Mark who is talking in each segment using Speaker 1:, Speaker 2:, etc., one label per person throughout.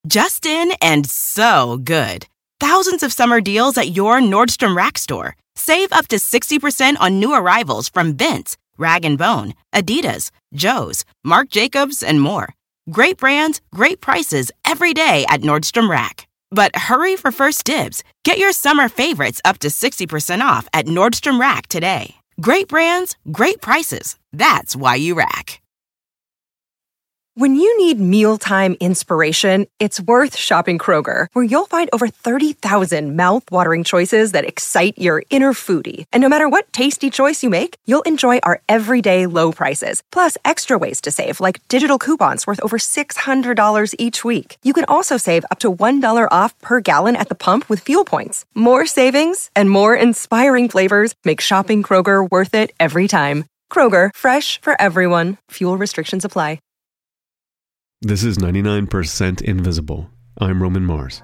Speaker 1: Just in and so good. Thousands of summer deals at your Nordstrom Rack store. Save up to 60% on new arrivals from Vince, Rag & Bone, Adidas, Joe's, Marc Jacobs, and more. Great brands, great prices every day at Nordstrom Rack. But hurry for first dibs. Get your summer favorites up to 60% off at Nordstrom Rack today. Great brands, great prices. That's why you rack.
Speaker 2: When you need mealtime inspiration, it's worth shopping Kroger, where you'll find over 30,000 mouth-watering choices that excite your inner foodie. And no matter what tasty choice you make, you'll enjoy our everyday low prices, plus extra ways to save, like digital coupons worth over $600 each week. You can also save up to $1 off per gallon at the pump with fuel points. More savings and more inspiring flavors make shopping Kroger worth it every time. Kroger, fresh for everyone. Fuel restrictions apply.
Speaker 3: This is 99% Invisible. I'm Roman Mars.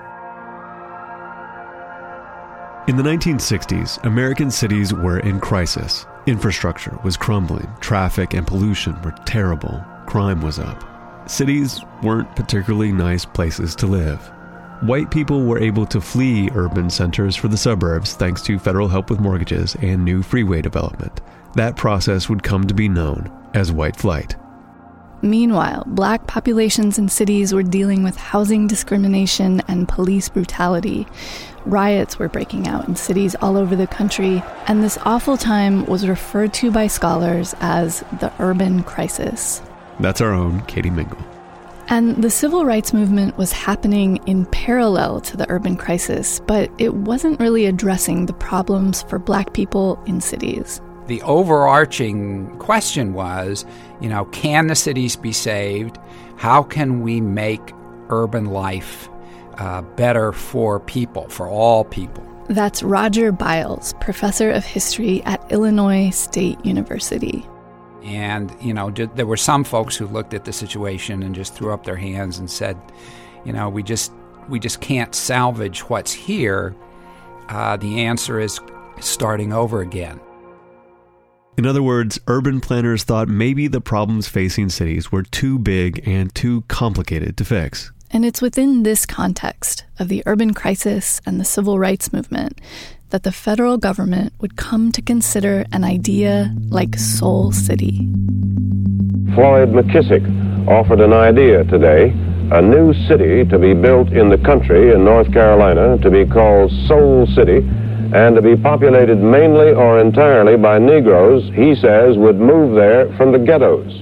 Speaker 3: In the 1960s, American cities were in crisis. Infrastructure was crumbling, traffic and pollution were terrible, crime was up. Cities weren't particularly nice places to live. White people were able to flee urban centers for the suburbs thanks to federal help with mortgages and new freeway development. That process would come to be known as white flight.
Speaker 4: Meanwhile, black populations in cities were dealing with housing discrimination and police brutality. Riots were breaking out in cities all over the country, and this awful time was referred to by scholars as the urban crisis.
Speaker 3: That's our own Katie Mingle.
Speaker 4: And the civil rights movement was happening in parallel to the urban crisis, but it wasn't really addressing the problems for black people in cities.
Speaker 5: The overarching question was, can the cities be saved? How can we make urban life better for people, for all people?
Speaker 4: That's Roger Biles, professor of history at Illinois State University.
Speaker 5: And, there were some folks who looked at the situation and just threw up their hands and said, we just can't salvage what's here. The answer is starting over again.
Speaker 3: In other words, urban planners thought maybe the problems facing cities were too big and too complicated to fix.
Speaker 4: And it's within this context of the urban crisis and the civil rights movement that the federal government would come to consider an idea like Soul City.
Speaker 6: Floyd McKissick offered an idea today, a new city to be built in the country in North Carolina to be called Soul City, and to be populated mainly or entirely by Negroes, he says, would move there from the ghettos.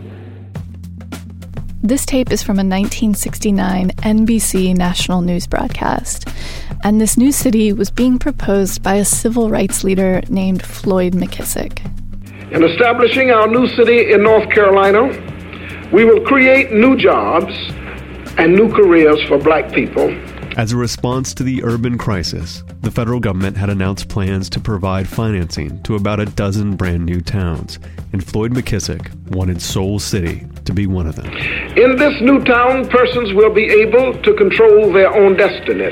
Speaker 4: This tape is from a 1969 NBC national news broadcast, and this new city was being proposed by a civil rights leader named Floyd McKissick.
Speaker 7: In establishing our new city in North Carolina, we will create new jobs and new careers for black people.
Speaker 3: As a response to the urban crisis, the federal government had announced plans to provide financing to about a dozen brand new towns, and Floyd McKissick wanted Soul City to be one of them.
Speaker 7: In this new town, persons will be able to control their own destinies.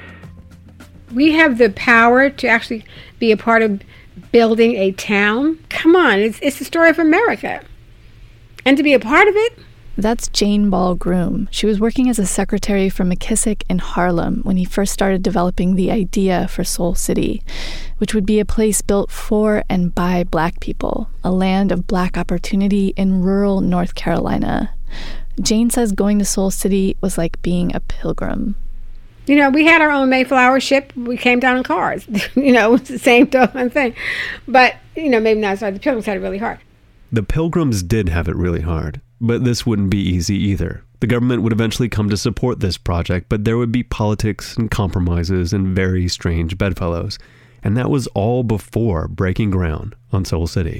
Speaker 8: We have the power to actually be a part of building a town. Come on, it's the story of America. And to be a part of it.
Speaker 4: That's Jane Ball Groom. She was working as a secretary for McKissick in Harlem when he first started developing the idea for Soul City, which would be a place built for and by black people, a land of black opportunity in rural North Carolina. Jane says going to Soul City was like being a pilgrim.
Speaker 8: We had our own Mayflower ship. We came down in cars. It was the same thing. But, maybe not. Sorry, the Pilgrims had it really hard.
Speaker 3: The Pilgrims did have it really hard. But this wouldn't be easy either. The government would eventually come to support this project, but there would be politics and compromises and very strange bedfellows. And that was all before breaking ground on Soul City.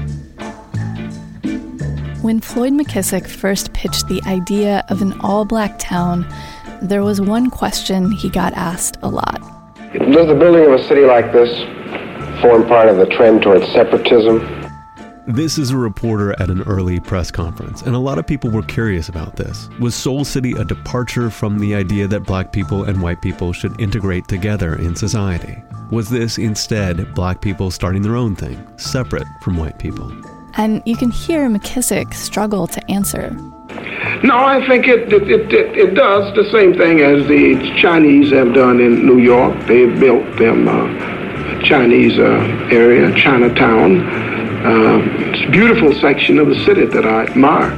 Speaker 4: When Floyd McKissick first pitched the idea of an all-black town, there was one question he got asked a lot.
Speaker 6: Does the building of a city like this form part of the trend towards separatism?
Speaker 3: This is a reporter at an early press conference, and a lot of people were curious about this. Was Soul City a departure from the idea that black people and white people should integrate together in society? Was this instead black people starting their own thing, separate from white people?
Speaker 4: And you can hear McKissick struggle to answer.
Speaker 7: No, I think it does the same thing as the Chinese have done in New York. They've built them Chinese area, Chinatown. It's a beautiful section of the city that I admire.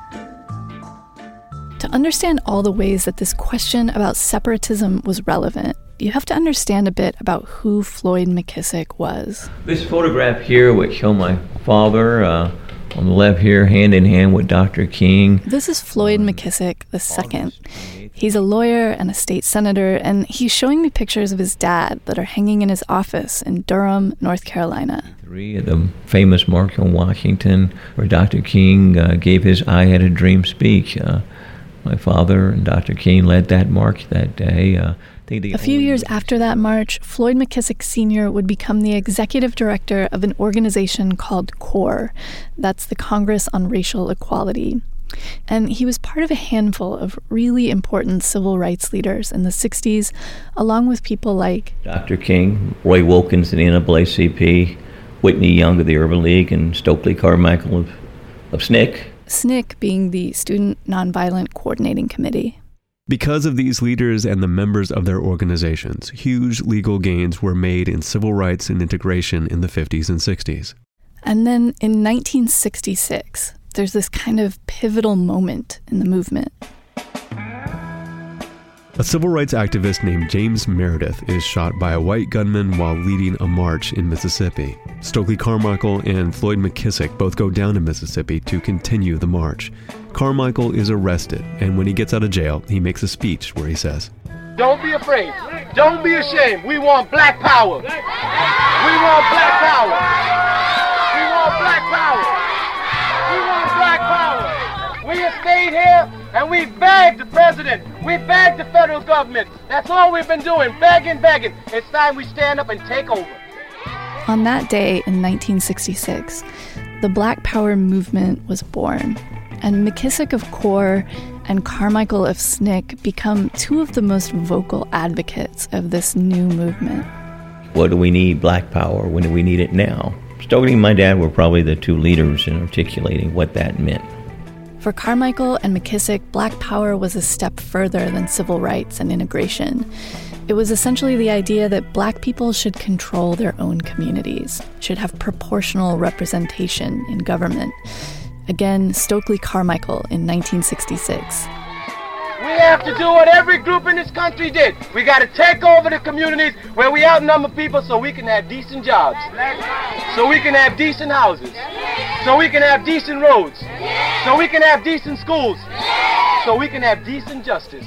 Speaker 4: To understand all the ways that this question about separatism was relevant, you have to understand a bit about who Floyd McKissick was.
Speaker 9: This photograph here would show my father on the left here, hand in hand with Dr. King.
Speaker 4: This is Floyd McKissick II. He's a lawyer and a state senator, and he's showing me pictures of his dad that are hanging in his office in Durham, North Carolina.
Speaker 9: At the famous March on Washington, where Dr. King gave his I Had a Dream speech. My father and Dr. King led that march that day.
Speaker 4: A few years after that march, Floyd McKissick Sr. would become the executive director of an organization called CORE. That's the Congress on Racial Equality. And he was part of a handful of really important civil rights leaders in the 60s, along with people like
Speaker 9: Dr. King, Roy Wilkins of the NAACP, Whitney Young of the Urban League, and Stokely Carmichael of SNCC.
Speaker 4: SNCC being the Student Nonviolent Coordinating Committee.
Speaker 3: Because of these leaders and the members of their organizations, huge legal gains were made in civil rights and integration in the 50s and 60s.
Speaker 4: And then in 1966, there's this kind of pivotal moment in the movement.
Speaker 3: A civil rights activist named James Meredith is shot by a white gunman while leading a march in Mississippi. Stokely Carmichael and Floyd McKissick both go down to Mississippi to continue the march. Carmichael is arrested, and when he gets out of jail, he makes a speech where he says,
Speaker 10: "Don't be afraid. Don't be ashamed. We want black power. We want black power. We want black power. We want black power. We have stayed here and we begged the president. We begged the federal government. That's all we've been doing, begging. It's time we stand up and take over."
Speaker 4: On that day in 1966, the Black Power movement was born, and McKissick of CORE and Carmichael of SNCC become two of the most vocal advocates of this new movement.
Speaker 9: What do we need? Black power. When do we need it now? Stokely and my dad were probably the two leaders in articulating what that meant.
Speaker 4: For Carmichael and McKissick, Black Power was a step further than civil rights and integration. It was essentially the idea that Black people should control their own communities, should have proportional representation in government. Again, Stokely Carmichael in 1966.
Speaker 10: We have to do what every group in this country did. We got to take over the communities where we outnumber people so we can have decent jobs, so we can have decent houses, so we can have decent roads, so we can have decent schools, so we can have decent justice.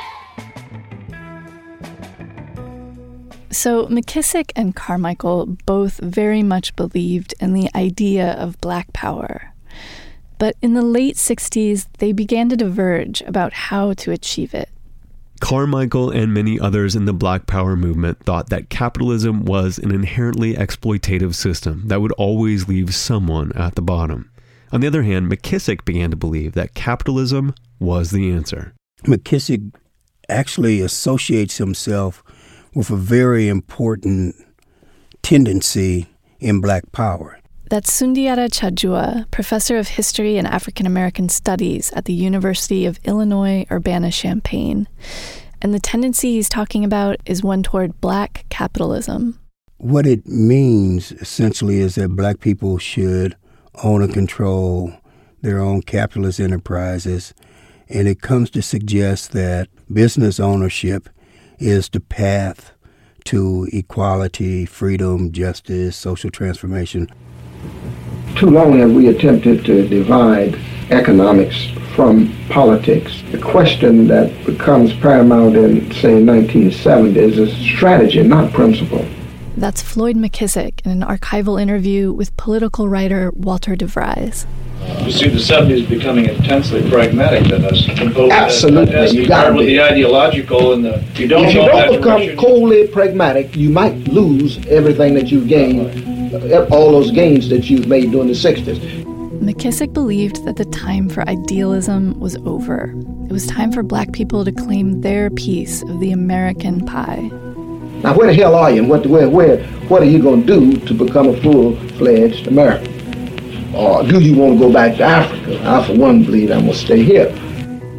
Speaker 4: So McKissick and Carmichael both very much believed in the idea of Black power. But in the late 60s, they began to diverge about how to achieve it.
Speaker 3: Carmichael and many others in the Black Power movement thought that capitalism was an inherently exploitative system that would always leave someone at the bottom. On the other hand, McKissick began to believe that capitalism was the answer.
Speaker 11: McKissick actually associates himself with a very important tendency in Black Power.
Speaker 4: That's Sundiata Chajua, professor of history and African American studies at the University of Illinois Urbana-Champaign. And the tendency he's talking about is one toward Black capitalism.
Speaker 11: What it means, essentially, is that Black people should own and control their own capitalist enterprises. And it comes to suggest that business ownership is the path to equality, freedom, justice, social transformation.
Speaker 7: Too long have we attempted to divide economics from politics. The question that becomes paramount in, say, 1970s is strategy, not principle.
Speaker 4: That's Floyd McKissick in an archival interview with political writer Walter DeVries.
Speaker 12: You see the 70s becoming intensely pragmatic than us.
Speaker 7: Absolutely.
Speaker 12: As compared with the ideological and the...
Speaker 7: If you don't become coldly pragmatic, you might lose everything that you've gained, all those gains that you've made during the 60s.
Speaker 4: McKissick believed that the time for idealism was over. It was time for Black people to claim their piece of the American pie.
Speaker 7: Now, where the hell are you, and what are you going to do to become a full-fledged American? Or do you want to go back to Africa? I, for one, believe I'm going to stay here.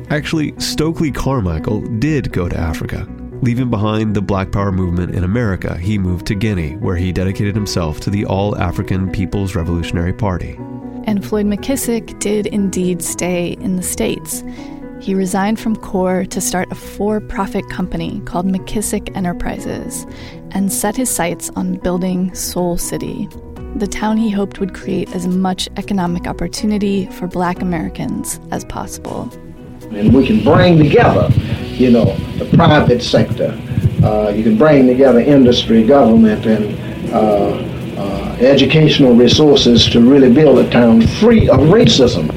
Speaker 3: Actually, Stokely Carmichael did go to Africa. Leaving behind the Black Power movement in America, he moved to Guinea, where he dedicated himself to the All-African People's Revolutionary Party.
Speaker 4: And Floyd McKissick did indeed stay in the States. He resigned from CORE to start a for-profit company called McKissick Enterprises and set his sights on building Soul City, the town he hoped would create as much economic opportunity for Black Americans as possible.
Speaker 7: And we can bring together, the private sector. You can bring together industry, government, and educational resources to really build a town free of racism.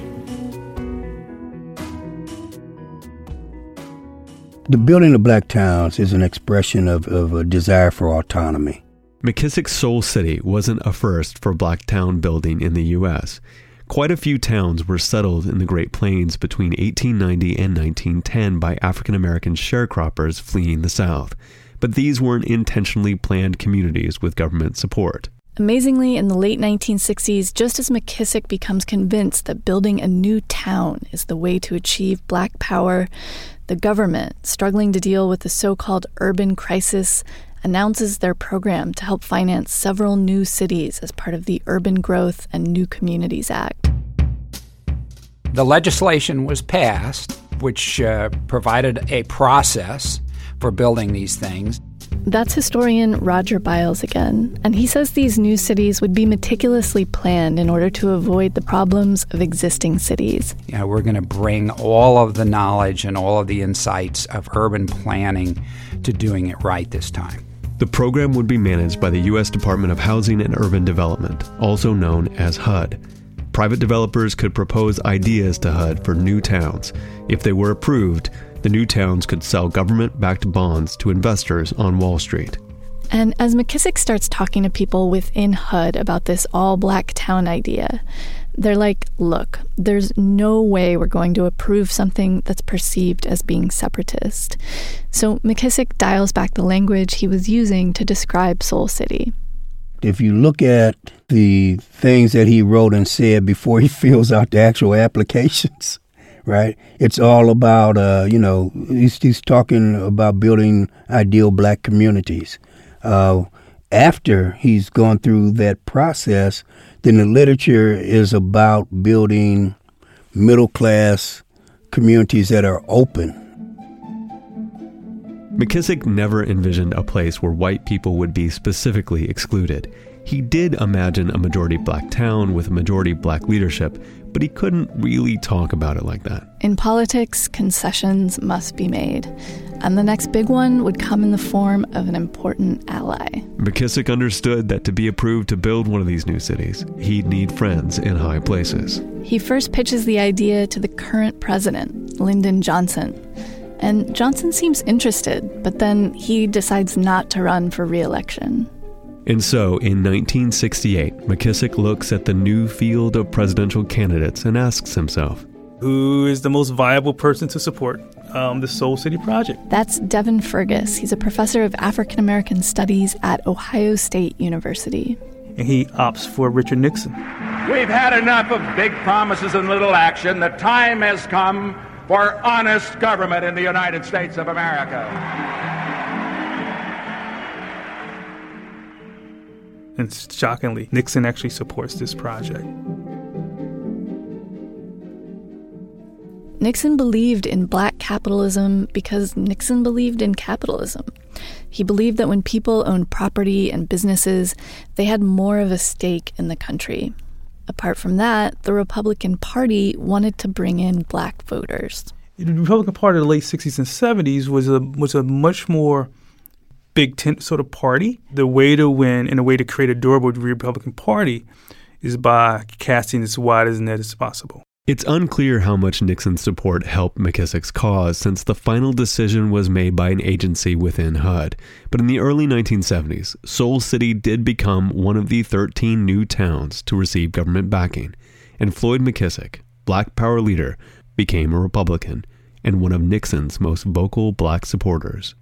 Speaker 11: The building of black towns is an expression of a desire for autonomy.
Speaker 3: McKissick's Soul City wasn't a first for black town building in the U.S. Quite a few towns were settled in the Great Plains between 1890 and 1910 by African-American sharecroppers fleeing the South. But these weren't intentionally planned communities with government support.
Speaker 4: Amazingly, in the late 1960s, just as McKissick becomes convinced that building a new town is the way to achieve Black power, the government, struggling to deal with the so-called urban crisis, announces their program to help finance several new cities as part of the Urban Growth and New Communities Act.
Speaker 5: The legislation was passed, which provided a process for building these things.
Speaker 4: That's historian Roger Biles again, and he says these new cities would be meticulously planned in order to avoid the problems of existing cities.
Speaker 5: We're going to bring all of the knowledge and all of the insights of urban planning to doing it right this time.
Speaker 3: The program would be managed by the U.S. Department of Housing and Urban Development, also known as HUD. Private developers could propose ideas to HUD for new towns. If they were approved, the new towns could sell government-backed bonds to investors on Wall Street.
Speaker 4: And as McKissick starts talking to people within HUD about this all-black town idea, they're like, look, there's no way we're going to approve something that's perceived as being separatist. So McKissick dials back the language he was using to describe Soul City.
Speaker 11: If you look at the things that he wrote and said before he fills out the actual applications, right? It's all about, he's talking about building ideal black communities. After he's gone through that process, then the literature is about building middle-class communities that are open.
Speaker 3: McKissick never envisioned a place where white people would be specifically excluded. He did imagine a majority black town with a majority black leadership, but he couldn't really talk about it like that.
Speaker 4: In politics, concessions must be made. And the next big one would come in the form of an important ally.
Speaker 3: McKissick understood that to be approved to build one of these new cities, he'd need friends in high places.
Speaker 4: He first pitches the idea to the current president, Lyndon Johnson. And Johnson seems interested, but then he decides not to run for re-election.
Speaker 3: And so, in 1968, McKissick looks at the new field of presidential candidates and asks himself,
Speaker 13: who is the most viable person to support the Soul City project?
Speaker 4: That's Devin Fergus. He's a professor of African American Studies at Ohio State University.
Speaker 13: And he opts for Richard Nixon.
Speaker 10: We've had enough of big promises and little action. The time has come for honest government in the United States of America.
Speaker 13: And shockingly, Nixon actually supports this project.
Speaker 4: Nixon believed in black capitalism because Nixon believed in capitalism. He believed that when people owned property and businesses, they had more of a stake in the country. Apart from that, the Republican Party wanted to bring in black voters.
Speaker 13: The Republican Party of the late 60s and 70s was a much more big tent sort of party. The way to win and the way to create a durable Republican Party is by casting as wide as net as possible.
Speaker 3: It's unclear how much Nixon's support helped McKissick's cause since the final decision was made by an agency within HUD. But in the early 1970s, Soul City did become one of the 13 new towns to receive government backing. And Floyd McKissick, Black Power leader, became a Republican and one of Nixon's most vocal black supporters.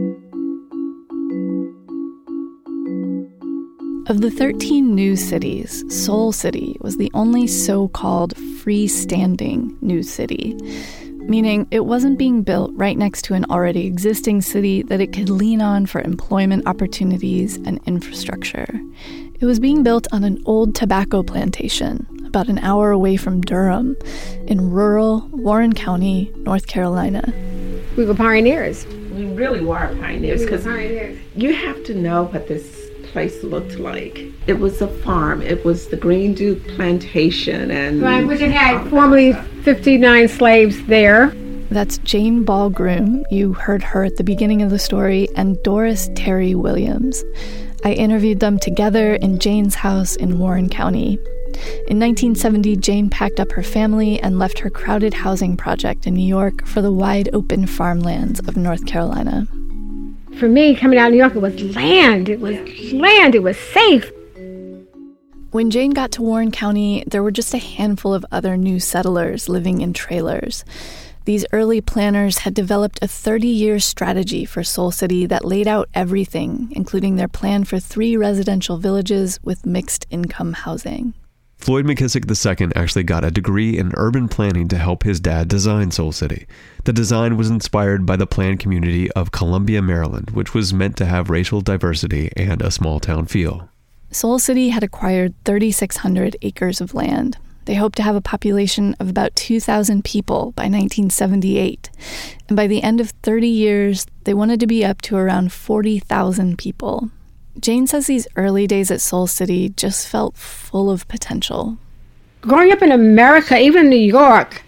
Speaker 4: Of the 13 new cities, Soul City was the only so-called freestanding new city. meaning it wasn't being built right next to an already existing city that it could lean on for employment opportunities and infrastructure. It was being built on an old tobacco plantation about an hour away from Durham in rural Warren County, North Carolina.
Speaker 8: We were pioneers.
Speaker 14: We really were pioneers because you have to know what this place looked like. It was a farm. It was the Green Duke plantation, and
Speaker 8: right, which it had formerly 59 slaves there.
Speaker 4: That's Jane Ball Groom. You heard her at the beginning of the story, and Doris Terry Williams. I interviewed them together in Jane's house in Warren County. In 1970, Jane packed up her family and left her crowded housing project in New York for the wide-open farmlands of North Carolina.
Speaker 8: For me, coming out of New York, it was land. It was land. It was safe.
Speaker 4: When Jane got to Warren County, there were just a handful of other new settlers living in trailers. These early planners had developed a 30-year strategy for Soul City that laid out everything, including their plan for 3 residential villages with mixed-income housing.
Speaker 3: Floyd McKissick II actually got a degree in urban planning to help his dad design Soul City. The design was inspired by the planned community of Columbia, Maryland, which was meant to have racial diversity and a small-town feel.
Speaker 4: Soul City had acquired 3,600 acres of land. They hoped to have a population of about 2,000 people by 1978. And by the end of 30 years, they wanted to be up to around 40,000 people. Jane says these early days at Soul City just felt full of potential.
Speaker 8: Growing up in America, even New York,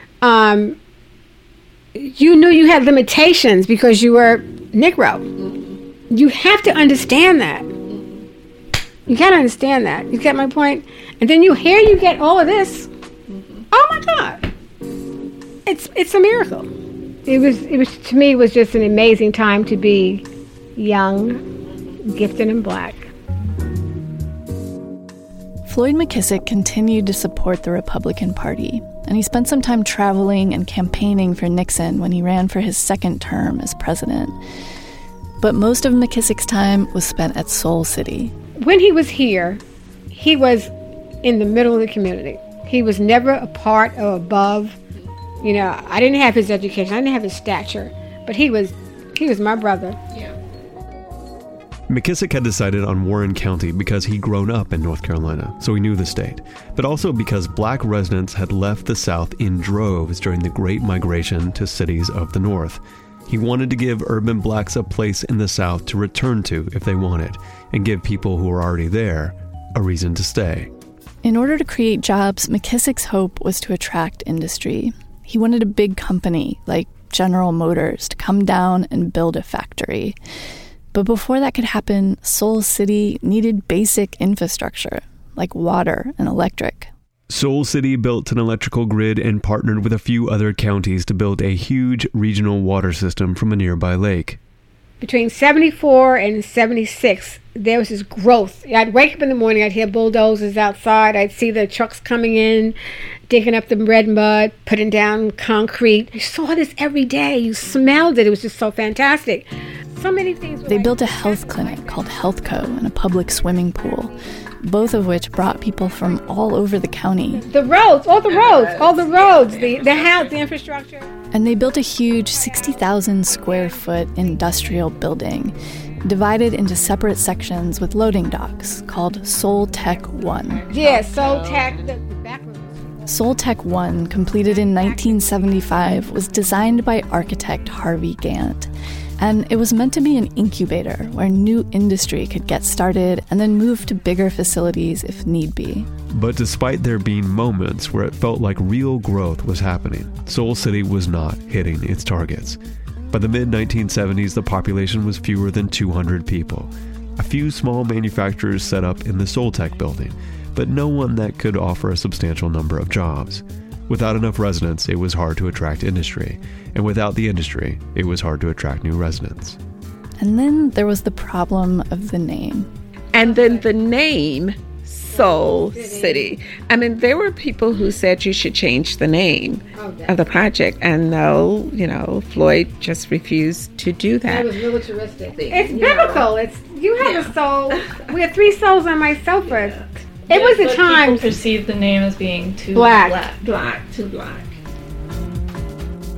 Speaker 8: you knew you had limitations because you were Negro. You have to understand that. You got to understand that. You get my point? And then you get all of this. Oh my God. It's a miracle. It was to me, it was just an amazing time to be young, gifted, and Black.
Speaker 4: Floyd McKissick continued to support the Republican Party, and he spent some time traveling and campaigning for Nixon when he ran for his second term as president. But most of McKissick's time was spent at Soul City.
Speaker 8: When he was here, he was in the middle of the community. He was never a part or above. You know, I didn't have his education, I didn't have his stature, but he was my brother. Yeah.
Speaker 3: McKissick had decided on Warren County because he'd grown up in North Carolina, so he knew the state, but also because Black residents had left the South in droves during the Great Migration to cities of the North. He wanted to give urban Blacks a place in the South to return to if they wanted, and give people who were already there a reason to stay.
Speaker 4: In order to create jobs, McKissick's hope was to attract industry. He wanted a big company, like General Motors, to come down and build a factory. But before that could happen, Soul City needed basic infrastructure, like water and electric.
Speaker 3: Soul City built an electrical grid and partnered with a few other counties to build a huge regional water system from a nearby lake.
Speaker 8: Between 74 and 76, there was this growth. I'd wake up in the morning, I'd hear bulldozers outside, I'd see the trucks coming in, digging up the red mud, putting down concrete. You saw this every day. You smelled it. It was just so fantastic. So many things.
Speaker 4: They built a health clinic called HealthCo and a public swimming pool, both of which brought people from all over the county.
Speaker 8: The roads, all the roads, the house, the infrastructure.
Speaker 4: And they built a huge 60,000 square foot industrial building, divided into separate sections with loading docks, called Soul Tech 1.
Speaker 8: Yeah, Soul Tech, the back room.
Speaker 4: Soul Tech 1, completed in 1975, was designed by architect Harvey Gantt. And it was meant to be an incubator where new industry could get started and then move to bigger facilities if need be.
Speaker 3: But despite there being moments where it felt like real growth was happening, Soul City was not hitting its targets. By the mid-1970s, the population was fewer than 200 people. A few small manufacturers set up in the Soul Tech building, but no one that could offer a substantial number of jobs. Without enough residents, it was hard to attract industry. And without the industry, it was hard to attract new residents.
Speaker 4: And then there was the problem of the name.
Speaker 14: And then the name, Soul City. I mean, there were people who said you should change the name of the project. And no, Floyd just refused to do that.
Speaker 8: It was militaristic. It's biblical. You have a soul. We have 3 souls on my sofa. It was a time
Speaker 15: people perceived the name as being too
Speaker 8: black.
Speaker 14: Too black.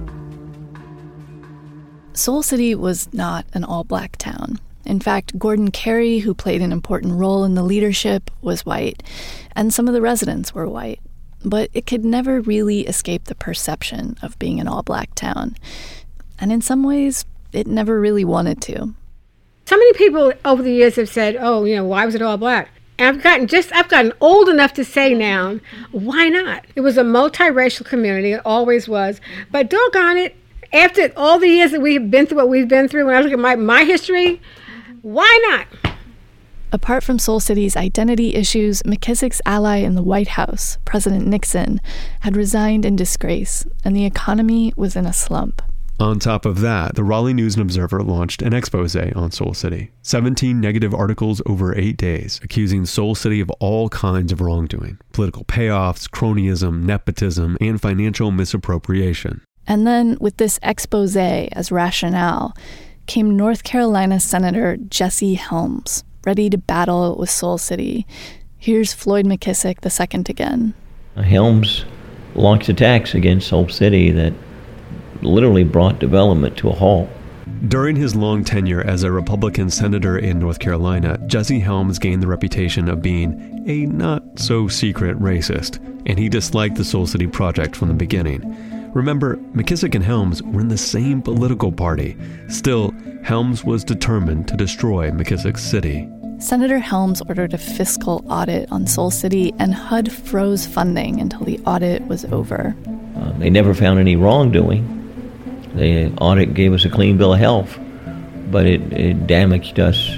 Speaker 4: Soul City was not an all-black town. In fact, Gordon Carey, who played an important role in the leadership, was white, and some of the residents were white. But it could never really escape the perception of being an all-black town. And in some ways, it never really wanted to.
Speaker 8: So many people over the years have said, oh, why was it all black? And I've gotten old enough to say now, why not? It was a multiracial community, it always was. But doggone it, after all the years that we've been through what we've been through, when I look at my history, why not?
Speaker 4: Apart from Soul City's identity issues, McKissick's ally in the White House, President Nixon, had resigned in disgrace, and the economy was in a slump.
Speaker 3: On top of that, the Raleigh News and Observer launched an expose on Soul City. 17 negative articles over 8 days, accusing Soul City of all kinds of wrongdoing, political payoffs, cronyism, nepotism, and financial misappropriation.
Speaker 4: And then, with this expose as rationale, came North Carolina Senator Jesse Helms, ready to battle with Soul City. Here's Floyd McKissick II again.
Speaker 9: Helms launched attacks against Soul City that literally brought development to a halt.
Speaker 3: During his long tenure as a Republican senator in North Carolina, Jesse Helms gained the reputation of being a not-so-secret racist, and he disliked the Soul City project from the beginning. Remember, McKissick and Helms were in the same political party. Still, Helms was determined to destroy McKissick's city.
Speaker 4: Senator Helms ordered a fiscal audit on Soul City, and HUD froze funding until the audit was over.
Speaker 9: They never found any wrongdoing. The audit gave us a clean bill of health, but it damaged us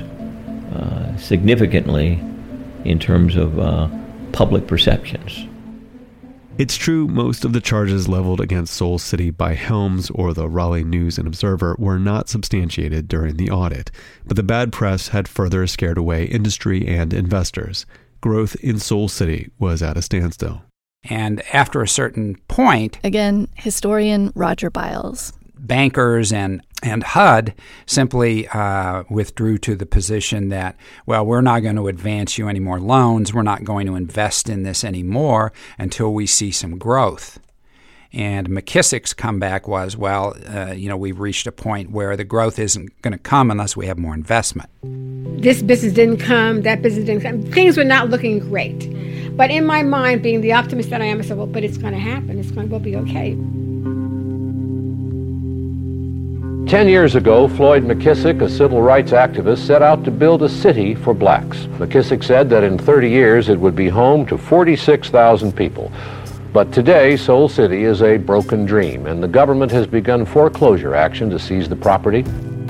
Speaker 9: significantly in terms of public perceptions.
Speaker 3: It's true most of the charges leveled against Soul City by Helms or the Raleigh News and Observer were not substantiated during the audit, but the bad press had further scared away industry and investors. Growth in Soul City was at a standstill.
Speaker 5: And after a certain point...
Speaker 4: Again, historian Roger Biles.
Speaker 5: Bankers and HUD simply withdrew to the position that, well, we're not going to advance you any more loans. We're not going to invest in this anymore until we see some growth. And McKissick's comeback was, well, we've reached a point where the growth isn't going to come unless we have more investment.
Speaker 8: This business didn't come, that business didn't come. Things were not looking great. But in my mind, being the optimist that I am, I said, well, but it's going to happen. We'll be okay.
Speaker 15: 10 years ago, Floyd McKissick, a civil rights activist, set out to build a city for blacks. McKissick said that in 30 years it would be home to 46,000 people. But today, Soul City is a broken dream, and the government has begun foreclosure action to seize the property.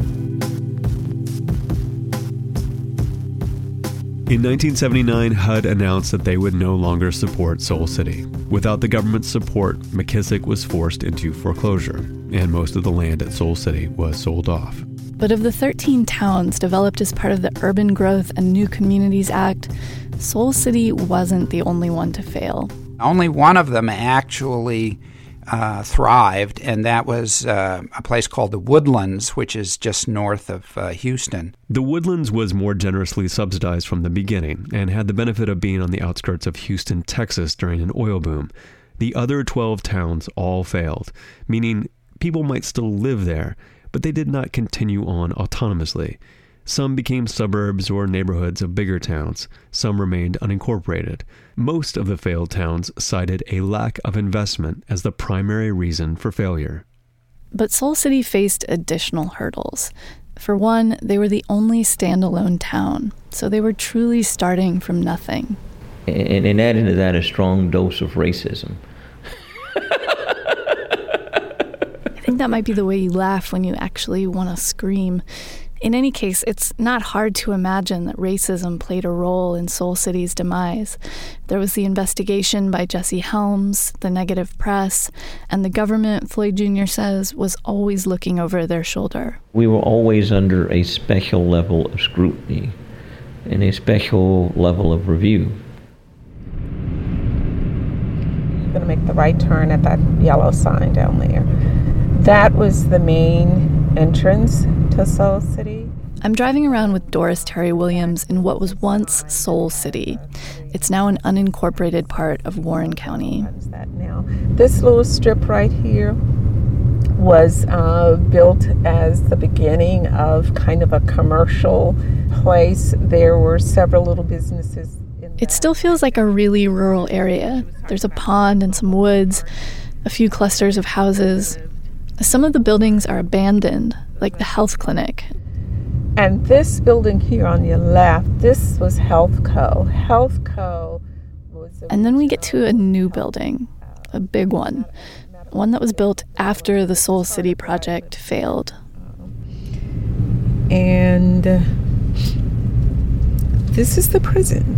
Speaker 3: In 1979, HUD announced that they would no longer support Soul City. Without the government's support, McKissick was forced into foreclosure, and most of the land at Soul City was sold off.
Speaker 4: But of the 13 towns developed as part of the Urban Growth and New Communities Act, Soul City wasn't the only one to fail.
Speaker 5: Only one of them actually thrived, and that was a place called the Woodlands, which is just north of Houston.
Speaker 3: The Woodlands was more generously subsidized from the beginning and had the benefit of being on the outskirts of Houston, Texas during an oil boom. The other 12 towns all failed, meaning people might still live there, but they did not continue on autonomously. Some became suburbs or neighborhoods of bigger towns. Some remained unincorporated. Most of the failed towns cited a lack of investment as the primary reason for failure.
Speaker 4: But Soul City faced additional hurdles. For one, they were the only standalone town, so they were truly starting from nothing.
Speaker 9: And add into that a strong dose of racism.
Speaker 4: I think that might be the way you laugh when you actually want to scream. In any case, it's not hard to imagine that racism played a role in Soul City's demise. There was the investigation by Jesse Helms, the negative press, and the government, Floyd Jr. says, was always looking over their shoulder.
Speaker 9: We were always under a special level of scrutiny and a special level of review.
Speaker 14: You're going to make the right turn at that yellow sign down there. That was the main entrance to Soul City.
Speaker 4: I'm driving around with Doris Terry Williams in what was once Soul City. It's now an unincorporated part of Warren County.
Speaker 14: What is that now? This little strip right here was built as the beginning of kind of a commercial place. There were several little businesses.
Speaker 4: It still feels like a really rural area. There's a pond and some woods, a few clusters of houses. Some of the buildings are abandoned, like the health clinic.
Speaker 14: And this building here on your left, this was HealthCo. HealthCo was...
Speaker 4: And then we get to a new building, a big one that was built after the Soul City project failed.
Speaker 14: And this is the prison.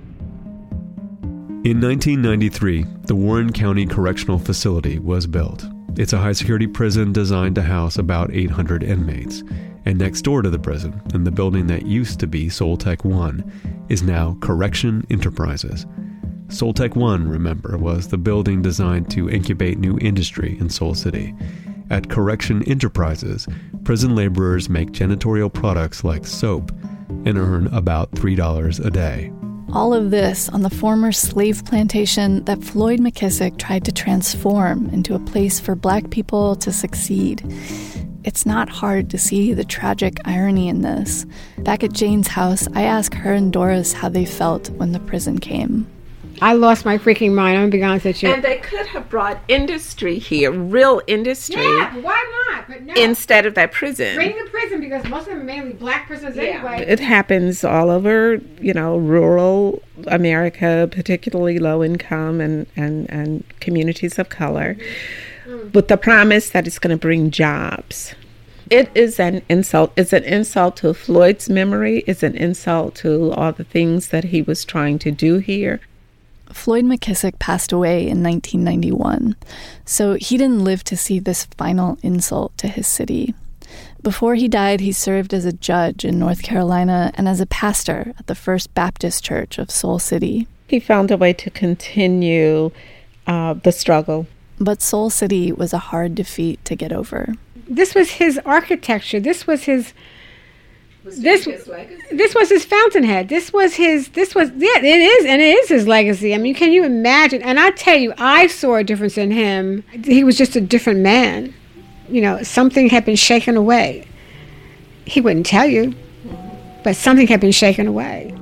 Speaker 3: In 1993, the Warren County Correctional Facility was built. It's a high-security prison designed to house about 800 inmates. And next door to the prison, in the building that used to be Soltech 1, is now Correction Enterprises. Soltech 1, remember, was the building designed to incubate new industry in Soul City. At Correction Enterprises, prison laborers make janitorial products like soap and earn about $3 a day.
Speaker 4: All of this on the former slave plantation that Floyd McKissick tried to transform into a place for Black people to succeed. It's not hard to see the tragic irony in this. Back at Jane's house, I asked her and Doris how they felt when the prison came.
Speaker 8: I lost my freaking mind, I'm going to be honest with you.
Speaker 14: And they could have brought industry here, real industry.
Speaker 8: Yeah, why not? But no.
Speaker 14: Instead of that prison.
Speaker 8: Bring the prison, because most of them are mainly Black prisons anyway.
Speaker 14: It happens all over, rural America, particularly low income and communities of color, with the promise that it's going to bring jobs. It is an insult. It's an insult to Floyd's memory. It's an insult to all the things that he was trying to do here.
Speaker 4: Floyd McKissick passed away in 1991, so he didn't live to see this final insult to his city. Before he died, he served as a judge in North Carolina and as a pastor at the First Baptist Church of Soul City.
Speaker 14: He found a way to continue the struggle.
Speaker 4: But Soul City was a hard defeat to get over.
Speaker 8: This was his architecture. This was his... This was his fountainhead. It is his legacy. I mean, can you imagine? And I tell you, I saw a difference in him. He was just a different man. Something had been shaken away. He wouldn't tell you, but something had been shaken away.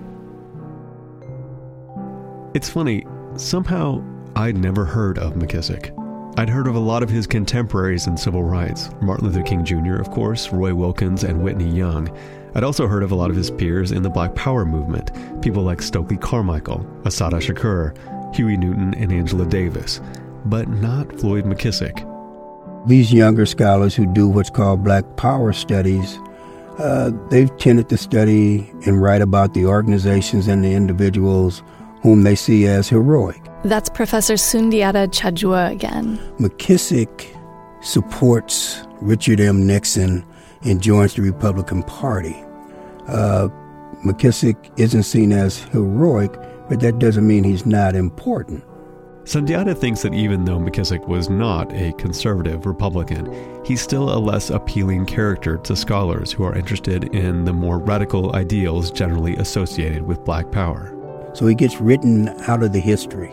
Speaker 3: It's funny, somehow I'd never heard of McKissick. I'd heard of a lot of his contemporaries in civil rights, Martin Luther King Jr., of course, Roy Wilkins, and Whitney Young. I'd also heard of a lot of his peers in the Black Power movement, people like Stokely Carmichael, Assata Shakur, Huey Newton, and Angela Davis, but not Floyd McKissick.
Speaker 11: These younger scholars who do what's called Black Power studies, they've tended to study and write about the organizations and the individuals whom they see as heroic.
Speaker 4: That's Professor Sundiata Chajua again.
Speaker 11: McKissick supports Richard M. Nixon and joins the Republican Party. McKissick isn't seen as heroic, but that doesn't mean he's not important.
Speaker 3: Sundiata thinks that even though McKissick was not a conservative Republican, he's still a less appealing character to scholars who are interested in the more radical ideals generally associated with Black Power.
Speaker 11: So he gets written out of the history.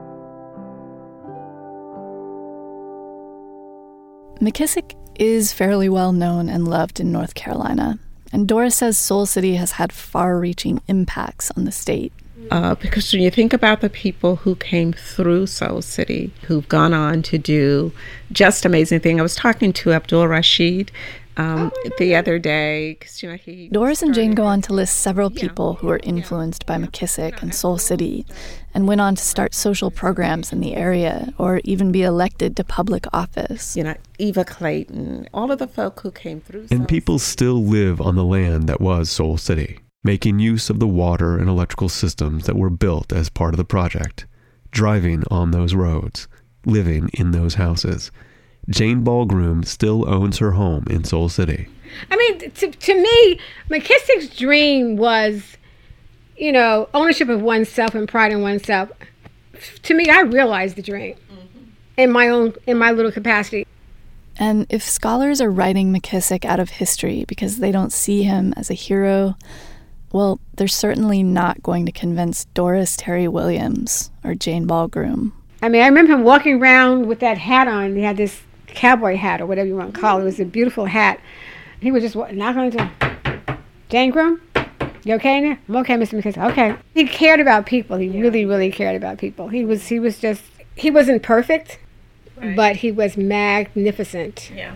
Speaker 4: McKissick is fairly well known and loved in North Carolina, and Doris says Soul City has had far-reaching impacts on the state.
Speaker 14: Because when you think about the people who came through Soul City, who've gone on to do just amazing things. I was talking to Abdul Rashid the other day.
Speaker 4: Doris and Jane go on to list several people who were influenced by McKissick and Soul City and went on to start social programs in the area or even be elected to public office.
Speaker 14: Eva Clayton, all of the folk who came through.
Speaker 3: And people still live on the land that was Soul City, making use of the water and electrical systems that were built as part of the project, driving on those roads, living in those houses. Jane Ball-Groom still owns her home in Soul City.
Speaker 8: I mean, to me, McKissick's dream was, ownership of oneself and pride in oneself. To me, I realized the dream in my little capacity.
Speaker 4: And if scholars are writing McKissick out of history because they don't see him as a hero, well, they're certainly not going to convince Doris Terry Williams or Jane Ball-Groom.
Speaker 8: I mean, I remember him walking around with that hat on. He had this cowboy hat or whatever you want to call it. It was a beautiful hat. He would just knock on the door. Jane Groom, you okay in there? I'm okay, Mr. McKissick. Okay. He cared about people. He really, really cared about people. He wasn't perfect, but he was magnificent.
Speaker 16: Yeah.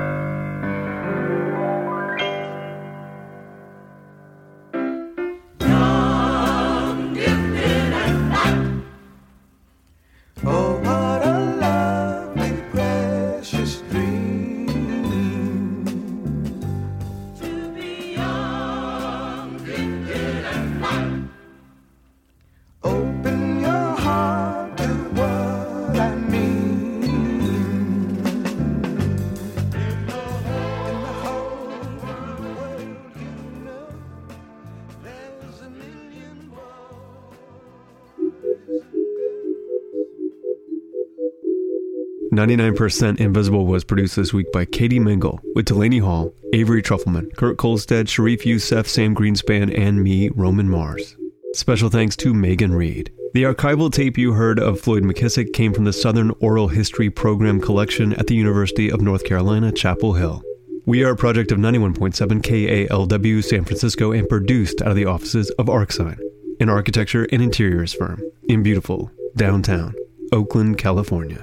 Speaker 17: Oh, what a lovely, precious dream to be young, gifted, and fun. Open your heart to what I mean. In the whole world, you know, there's a million more.
Speaker 3: 99% Invisible was produced this week by Katie Mingle, with Delaney Hall, Avery Trufelman, Kurt Kolstad, Sharif Youssef, Sam Greenspan, and me, Roman Mars. Special thanks to Megan Reed. The archival tape you heard of Floyd McKissick came from the Southern Oral History Program collection at the University of North Carolina, Chapel Hill. We are a project of 91.7 KALW San Francisco and produced out of the offices of ArcSign, an architecture and interiors firm in beautiful downtown Oakland, California.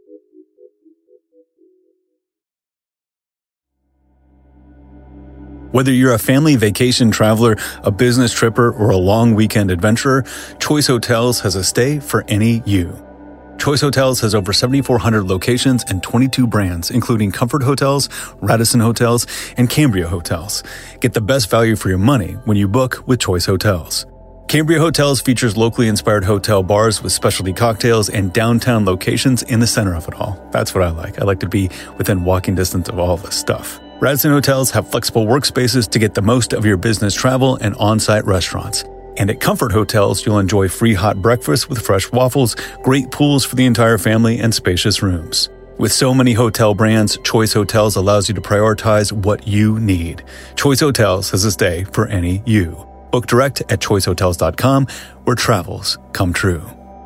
Speaker 18: Whether you're a family vacation traveler, a business tripper, or a long weekend adventurer, Choice Hotels has a stay for any you. Choice Hotels has over 7,400 locations and 22 brands, including Comfort Hotels, Radisson Hotels, and Cambria Hotels. Get the best value for your money when you book with Choice Hotels. Cambria Hotels features locally inspired hotel bars with specialty cocktails and downtown locations in the center of it all. That's what I like. I like to be within walking distance of all this stuff. Radisson Hotels have flexible workspaces to get the most of your business travel and on-site restaurants. And at Comfort Hotels, you'll enjoy free hot breakfast with fresh waffles, great pools for the entire family, and spacious rooms. With so many hotel brands, Choice Hotels allows you to prioritize what you need. Choice Hotels has a stay for any you. Book direct at choicehotels.com, where travels come true.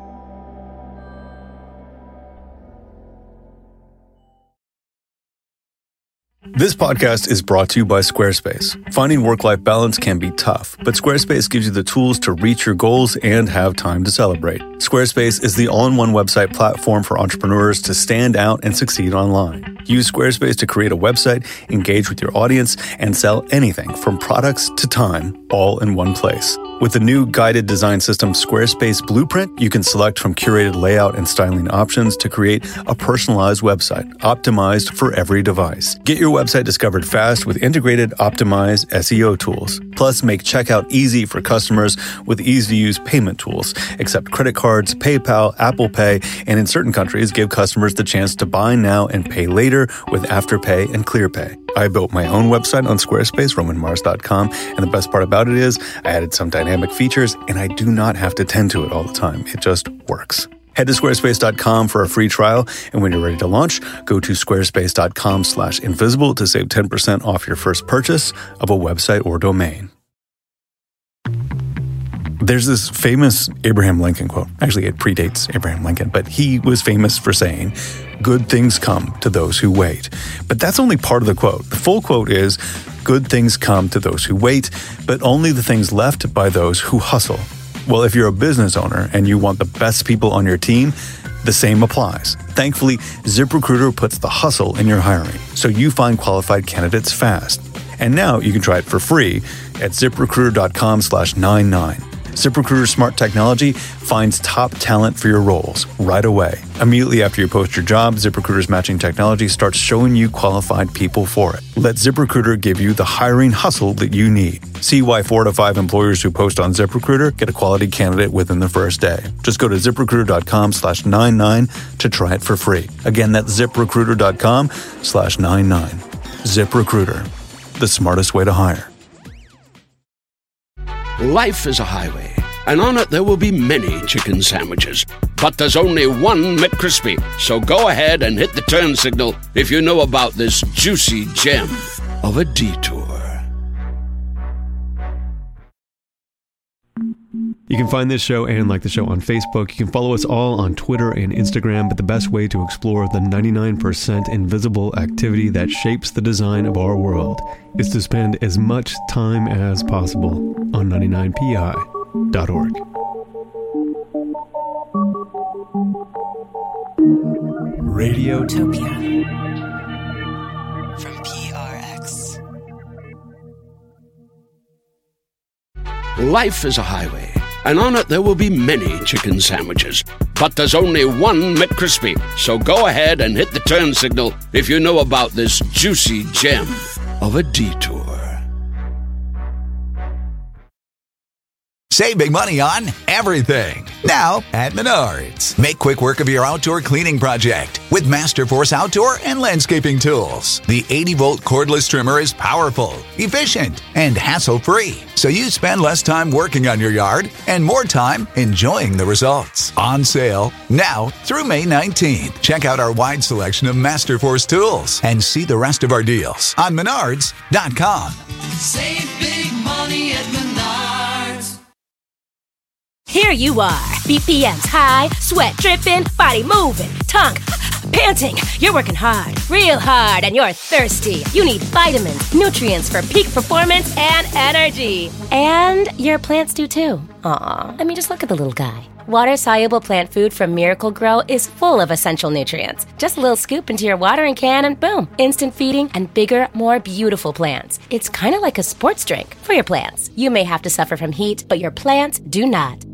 Speaker 18: This podcast is brought to you by Squarespace. Finding work-life balance can be tough, but Squarespace gives you the tools to reach your goals and have time to celebrate. Squarespace is the all-in-one website platform for entrepreneurs to stand out and succeed online. Use Squarespace to create a website, engage with your audience, and sell anything from products to time, all in one place. With the new guided design system Squarespace Blueprint, you can select from curated layout and styling options to create a personalized website, optimized for every device. Get your website discovered fast with integrated, optimized SEO tools. Plus, make checkout easy for customers with easy-to-use payment tools. Accept credit cards, PayPal, Apple Pay, and in certain countries, give customers the chance to buy now and pay later with Afterpay and ClearPay. I built my own website on Squarespace, RomanMars.com, and the best part about it is I added some dynamic features, and I do not have to tend to it all the time. It just works. Head to squarespace.com for a free trial, and when you're ready to launch, go to squarespace.com/invisible to save 10% off your first purchase of a website or domain. There's this famous Abraham Lincoln quote. Actually, it predates Abraham Lincoln, but he was famous for saying, "Good things come to those who wait." But that's only part of the quote. The full quote is, "Good things come to those who wait, but only the things left by those who hustle." Well, if you're a business owner and you want the best people on your team, the same applies. Thankfully, ZipRecruiter puts the hustle in your hiring, so you find qualified candidates fast. And now you can try it for free at ZipRecruiter.com/99. ZipRecruiter's smart technology finds top talent for your roles right away. Immediately after you post your job, ZipRecruiter's matching technology starts showing you qualified people for it. Let ZipRecruiter give you the hiring hustle that you need. See why 4 to 5 employers who post on ZipRecruiter get a quality candidate within the first day. Just go to ZipRecruiter.com/99 to try it for free. Again, that's ZipRecruiter.com/99. ZipRecruiter, the smartest way to hire.
Speaker 19: Life is a highway, and on it there will be many chicken sandwiches. But there's only one McCrispy. So go ahead and hit the turn signal if you know about this juicy gem of a detour.
Speaker 3: You can find this show and like the show on Facebook. You can follow us all on Twitter and Instagram, but the best way to explore the 99% invisible activity that shapes the design of our world is to spend as much time as possible on 99pi.org.
Speaker 16: Radiotopia from PRX.
Speaker 19: Life is a highway, and on it there will be many chicken sandwiches. But there's only one McCrispy. So go ahead and hit the turn signal if you know about this juicy gem of a detour.
Speaker 20: Save big money on everything. Now at Menards. Make quick work of your outdoor cleaning project with Masterforce outdoor and landscaping tools. The 80-volt cordless trimmer is powerful, efficient, and hassle-free. So you spend less time working on your yard and more time enjoying the results. On sale now through May 19th. Check out our wide selection of Masterforce tools and see the rest of our deals on Menards.com.
Speaker 16: Save big money at Menards.
Speaker 21: Here you are, BPMs high, sweat dripping, body moving, tongue panting. You're working hard, real hard, and you're thirsty. You need vitamins, nutrients for peak performance and energy. And your plants do too. Aw, I mean, just look at the little guy. Water-soluble plant food from Miracle Grow is full of essential nutrients. Just a little scoop into your watering can and boom, instant feeding and bigger, more beautiful plants. It's kind of like a sports drink for your plants. You may have to suffer from heat, but your plants do not.